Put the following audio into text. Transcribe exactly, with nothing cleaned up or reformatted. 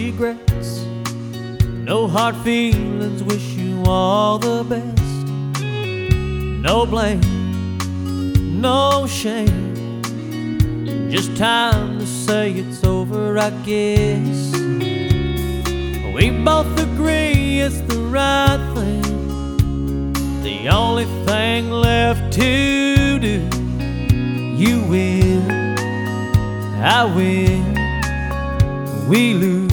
regrets, no hard feelings, wish you all the best. No blame, no shame, just time to say it's over, I guess. We both agree it's the right thing, the only thing left to do. You win, I win, we lose.